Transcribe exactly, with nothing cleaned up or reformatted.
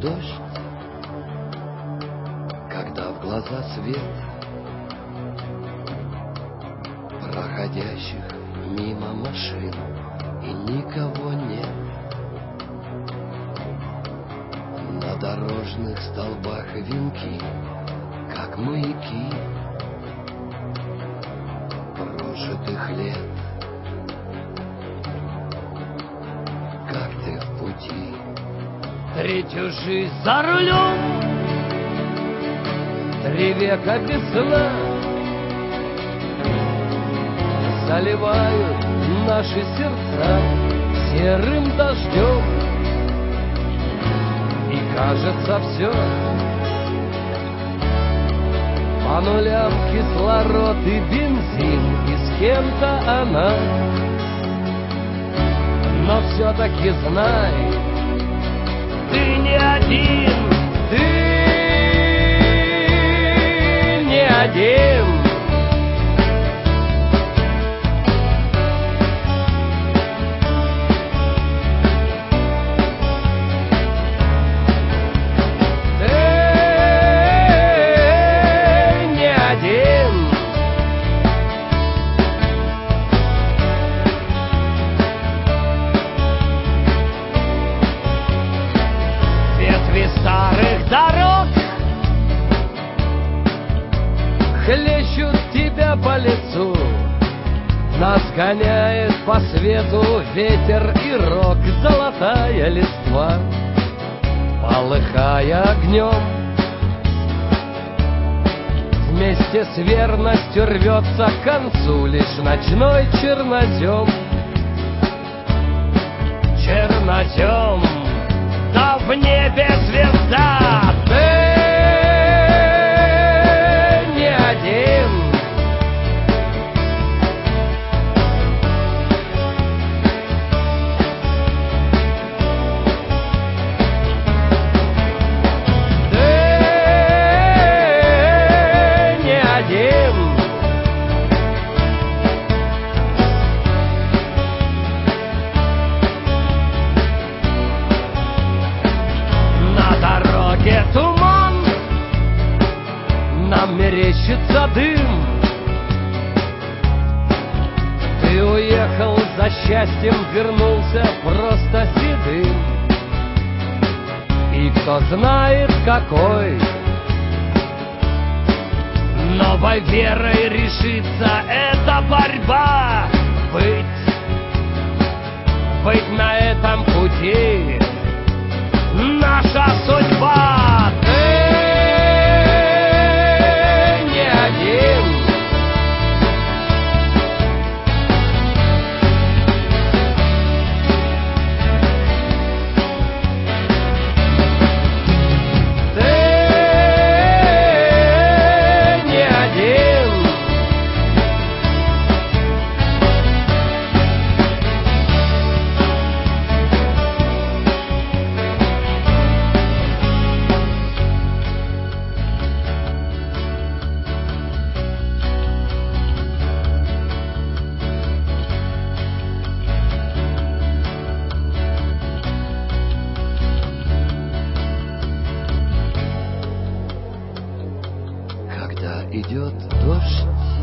дождь, когда в глаза свет проходящих мимо машин и никого нет. На дорожных столбах венки, как маяки прожитых лет. Как ты в пути, третью жизнь за рулем, три века без сна заливают наши сердца серым дождем. И кажется все по нулям, кислород и бензин, и с кем-то она. Но все-таки знай, ты не один, ты не один. Старых дорог хлещут тебя по лицу, нас гоняет по свету ветер и рок, золотая листва, полыхая огнем. Вместе с верностью рвется к концу лишь ночной чернозем. Чернозем, да в небе звезда, ты не один. Ты не один. Туман, нам мерещится дым. Ты уехал за счастьем, вернулся просто седым. И кто знает какой новой верой решится эта борьба. Быть, быть на этом пути наша судьба. Ты не один. Ты не один. Когда идет дождь,